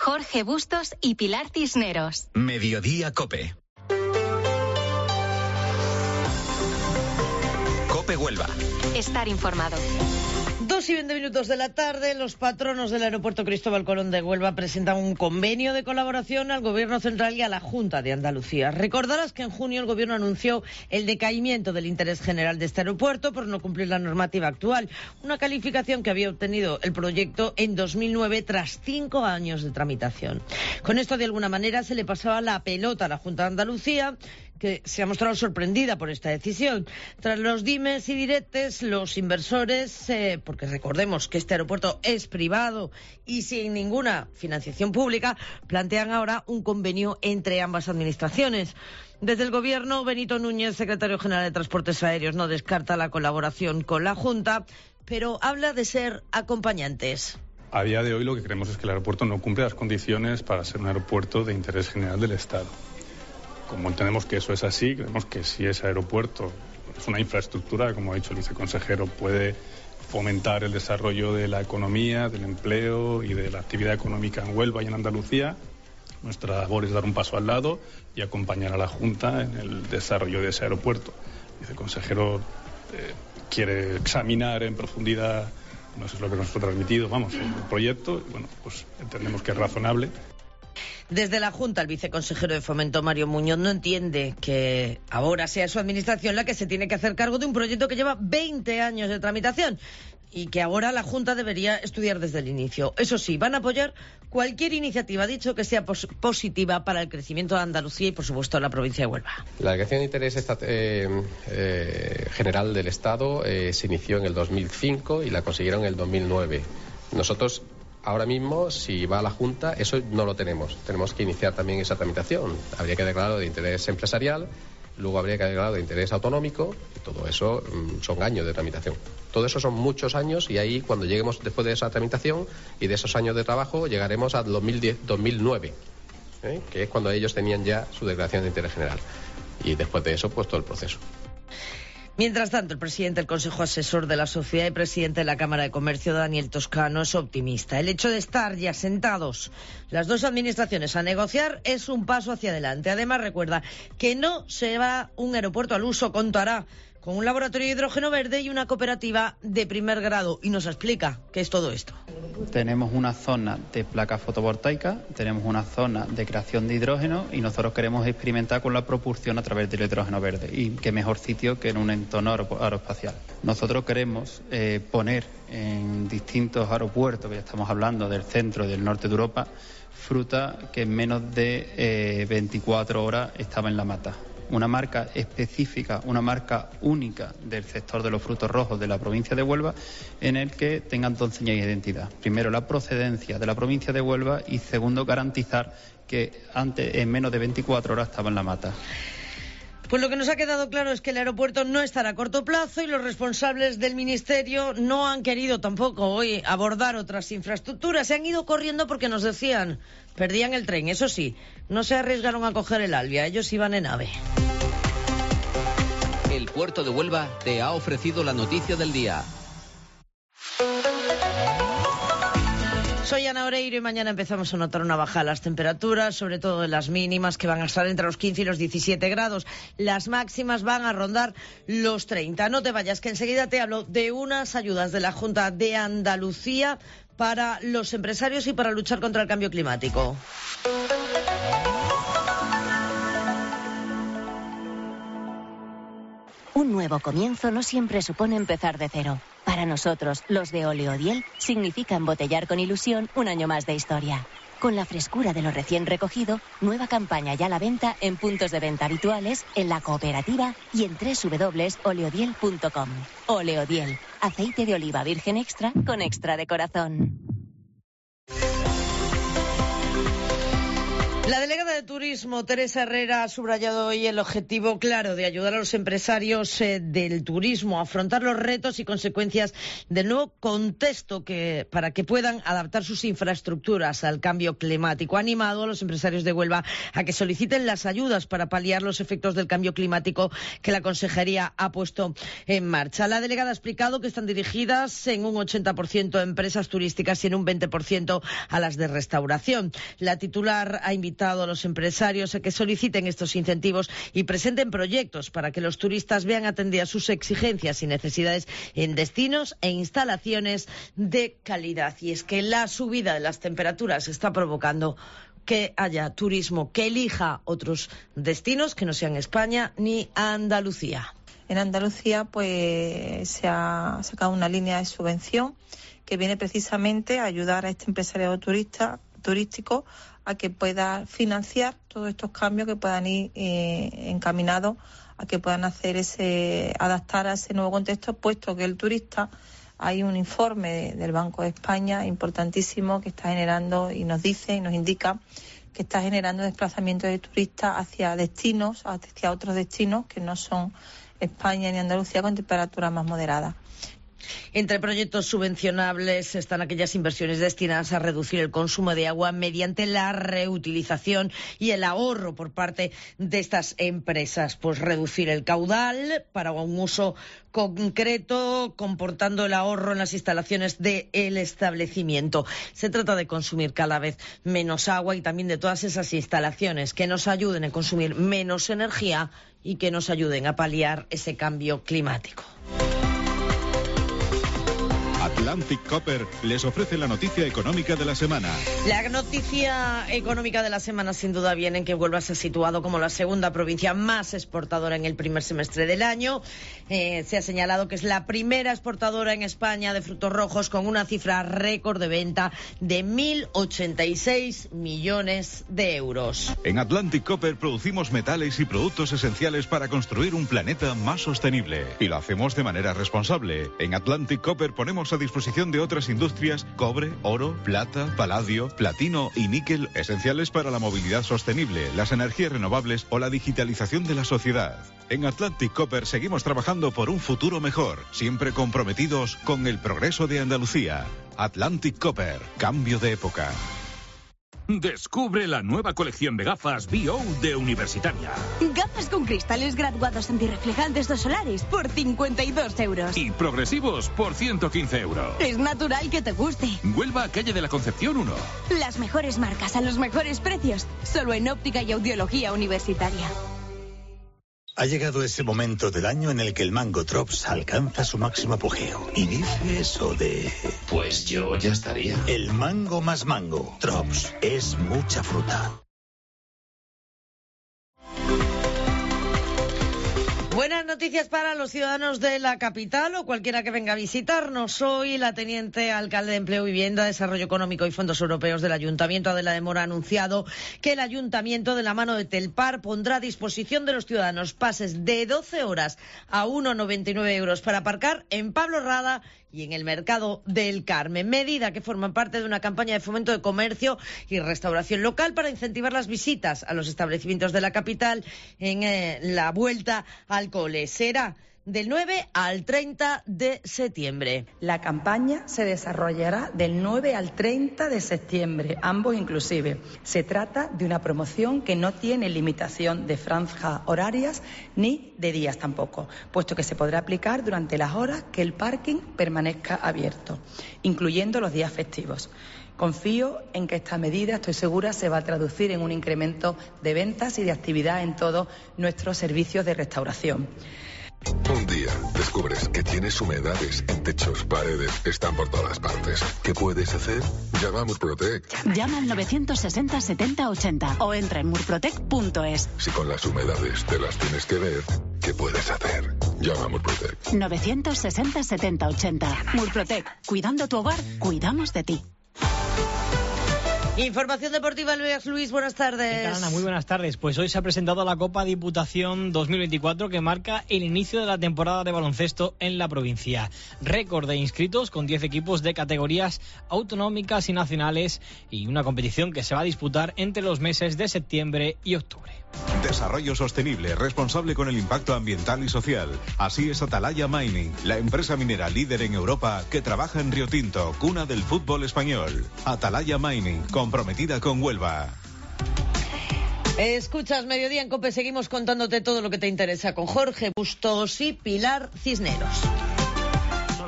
Jorge Bustos y Pilar Cisneros. Mediodía COPE. COPE Huelva. Estar informado. 2:20 de la tarde, los patronos del Aeropuerto Cristóbal Colón de Huelva presentan un convenio de colaboración al Gobierno Central y a la Junta de Andalucía. Recordarás que en junio el Gobierno anunció el decaimiento del interés general de este aeropuerto por no cumplir la normativa actual, una calificación que había obtenido el proyecto en 2009 tras 5 años de tramitación. Con esto, de alguna manera, se le pasaba la pelota a la Junta de Andalucía, que se ha mostrado sorprendida por esta decisión. Tras los dimes y diretes, los inversores, porque recordemos que este aeropuerto es privado y sin ninguna financiación pública, plantean ahora un convenio entre ambas administraciones. Desde el Gobierno, Benito Núñez, secretario general de Transportes Aéreos, no descarta la colaboración con la Junta, pero habla de ser acompañantes. A día de hoy lo que creemos es que el aeropuerto no cumple las condiciones para ser un aeropuerto de interés general del Estado. Como entendemos que eso es así, creemos que si ese aeropuerto es una infraestructura, como ha dicho el viceconsejero, puede fomentar el desarrollo de la economía, del empleo y de la actividad económica en Huelva y en Andalucía, nuestra labor es dar un paso al lado y acompañar a la Junta en el desarrollo de ese aeropuerto. El viceconsejero quiere examinar en profundidad, no sé, es lo que nos fue transmitido, el proyecto, y bueno, pues entendemos que es razonable. Desde la Junta, el viceconsejero de Fomento, Mario Muñoz, no entiende que ahora sea su administración la que se tiene que hacer cargo de un proyecto que lleva 20 años de tramitación y que ahora la Junta debería estudiar desde el inicio. Eso sí, van a apoyar cualquier iniciativa, dicho, que sea positiva para el crecimiento de Andalucía y, por supuesto, la provincia de Huelva. La declaración de interés general del Estado se inició en el 2005 y la consiguieron en el 2009. Nosotros, ahora mismo, si va a la Junta, eso no lo tenemos. Tenemos que iniciar también esa tramitación. Habría que declararlo de interés empresarial, luego habría que declararlo de interés autonómico, y todo eso son años de tramitación. Todo eso son muchos años y ahí, cuando lleguemos después de esa tramitación y de esos años de trabajo, llegaremos al 2009, que es cuando ellos tenían ya su declaración de interés general. Y después de eso, pues todo el proceso. Mientras tanto, el presidente del Consejo Asesor de la Sociedad y presidente de la Cámara de Comercio, Daniel Toscano, es optimista. El hecho de estar ya sentados las dos administraciones a negociar es un paso hacia adelante. Además, recuerda que no será un aeropuerto al uso, contará con un laboratorio de hidrógeno verde y una cooperativa de primer grado. Y nos explica qué es todo esto. Tenemos una zona de placas fotovoltaicas, tenemos una zona de creación de hidrógeno y nosotros queremos experimentar con la propulsión a través del hidrógeno verde. Y qué mejor sitio que en un entorno aeroespacial. Nosotros queremos poner en distintos aeropuertos, que ya estamos hablando del centro y del norte de Europa, fruta que en menos de 24 horas estaba en la mata. Una marca específica, una marca única del sector de los frutos rojos de la provincia de Huelva, en el que tengan dos señas de identidad. Primero, la procedencia de la provincia de Huelva y segundo, garantizar que antes, en menos de 24 horas estaba en la mata. Pues lo que nos ha quedado claro es que el aeropuerto no estará a corto plazo y los responsables del Ministerio no han querido tampoco hoy abordar otras infraestructuras. Se han ido corriendo porque nos decían, perdían el tren. Eso sí, no se arriesgaron a coger el Alvia, ellos iban en AVE. El puerto de Huelva te ha ofrecido la noticia del día. Soy Ana Oreiro y mañana empezamos a notar una bajada de las temperaturas, sobre todo en las mínimas, que van a estar entre los 15 y los 17 grados. Las máximas van a rondar los 30. No te vayas, que enseguida te hablo de unas ayudas de la Junta de Andalucía para los empresarios y para luchar contra el cambio climático. Un nuevo comienzo no siempre supone empezar de cero. Para nosotros, los de Oleodiel, significa embotellar con ilusión un año más de historia. Con la frescura de lo recién recogido, nueva campaña ya a la venta en puntos de venta habituales, en la cooperativa y en www.oleodiel.com. Oleodiel, aceite de oliva virgen extra con extra de corazón. La delegada de turismo, Teresa Herrera ha subrayado hoy el objetivo claro de ayudar a los empresarios del turismo a afrontar los retos y consecuencias del nuevo contexto para que puedan adaptar sus infraestructuras al cambio climático. Ha animado a los empresarios de Huelva a que soliciten las ayudas para paliar los efectos del cambio climático que la Consejería ha puesto en marcha. La delegada ha explicado que están dirigidas en un 80% a empresas turísticas y en un 20% a las de restauración. La titular ha invitado a los empresarios a que soliciten estos incentivos y presenten proyectos para que los turistas vean atendidas sus exigencias y necesidades en destinos e instalaciones de calidad. Y es que la subida de las temperaturas está provocando que haya turismo que elija otros destinos que no sean España ni Andalucía. En Andalucía pues se ha sacado una línea de subvención que viene precisamente a ayudar a este empresariado turístico a que pueda financiar todos estos cambios que puedan ir encaminados a que puedan adaptar a ese nuevo contexto, puesto que el turista, hay un informe del Banco de España importantísimo que está generando y nos dice y nos indica que está generando desplazamiento de turistas hacia otros destinos que no son España ni Andalucía, con temperaturas más moderadas. Entre proyectos subvencionables están aquellas inversiones destinadas a reducir el consumo de agua mediante la reutilización y el ahorro por parte de estas empresas. Pues reducir el caudal para un uso concreto, comportando el ahorro en las instalaciones del establecimiento. Se trata de consumir cada vez menos agua y también de todas esas instalaciones que nos ayuden a consumir menos energía y que nos ayuden a paliar ese cambio climático. Atlantic Copper les ofrece la noticia económica de la semana. La noticia económica de la semana sin duda viene en que Huelva se ha situado como la segunda provincia más exportadora en el primer semestre del año. Se ha señalado que es la primera exportadora en España de frutos rojos con una cifra récord de venta de 1.086 millones de euros. En Atlantic Copper producimos metales y productos esenciales para construir un planeta más sostenible. Y lo hacemos de manera responsable. En Atlantic Copper ponemos a disposición de otras industrias cobre, oro, plata, paladio, platino y níquel, esenciales para la movilidad sostenible, las energías renovables o la digitalización de la sociedad. En Atlantic Copper seguimos trabajando por un futuro mejor, siempre comprometidos con el progreso de Andalucía. Atlantic Copper, cambio de época. Descubre la nueva colección de gafas BO de Universitaria. Gafas con cristales graduados antirreflejantes de solares por 52 euros. Y progresivos por 115 euros. Es natural que te guste. Huelva, calle de la Concepción 1. Las mejores marcas a los mejores precios. Solo en Óptica y Audiología Universitaria. Ha llegado ese momento del año en el que el mango Drops alcanza su máximo apogeo. Y dice eso de... Pues yo ya estaría. El mango más mango. Drops es mucha fruta. Buenas noticias para los ciudadanos de la capital o cualquiera que venga a visitarnos. Hoy la teniente alcalde de Empleo, Vivienda, Desarrollo Económico y Fondos Europeos del Ayuntamiento, Adela de Mora, ha anunciado que el Ayuntamiento, de la mano de Telpar, pondrá a disposición de los ciudadanos pases de 12 horas a 1,99 euros para aparcar en Pablo Rada y en el Mercado del Carmen. Medida que forma parte de una campaña de fomento de comercio y restauración local para incentivar las visitas a los establecimientos de la capital en la vuelta al cole. Será del 9 al 30 de septiembre. La campaña se desarrollará del 9 al 30 de septiembre, ambos inclusive. Se trata de una promoción que no tiene limitación de franjas horarias ni de días tampoco, puesto que se podrá aplicar durante las horas que el parking permanezca abierto, incluyendo los días festivos. Confío en que esta medida, estoy segura, se va a traducir en un incremento de ventas y de actividad en todos nuestros servicios de restauración. Un día descubres que tienes humedades en techos, paredes, están por todas partes. ¿Qué puedes hacer? Llama a Murprotec. Llama al 960 70 80 o entra en murprotec.es. Si con las humedades te las tienes que ver, ¿qué puedes hacer? Llama a Murprotec. 960 70 80. Murprotec. Cuidando tu hogar, cuidamos de ti. Información deportiva, Luis, buenas tardes. ¿Qué tal, Ana? Muy buenas tardes. Pues hoy se ha presentado la Copa Diputación 2024 que marca el inicio de la temporada de baloncesto en la provincia. Récord de inscritos con 10 equipos de categorías autonómicas y nacionales y una competición que se va a disputar entre los meses de septiembre y octubre. Desarrollo sostenible, responsable con el impacto ambiental y social. Así es Atalaya Mining, la empresa minera líder en Europa que trabaja en Río Tinto, cuna del fútbol español. Atalaya Mining, comprometida con Huelva. Escuchas Mediodía en COPE, seguimos contándote todo lo que te interesa con Jorge Bustos y Pilar Cisneros.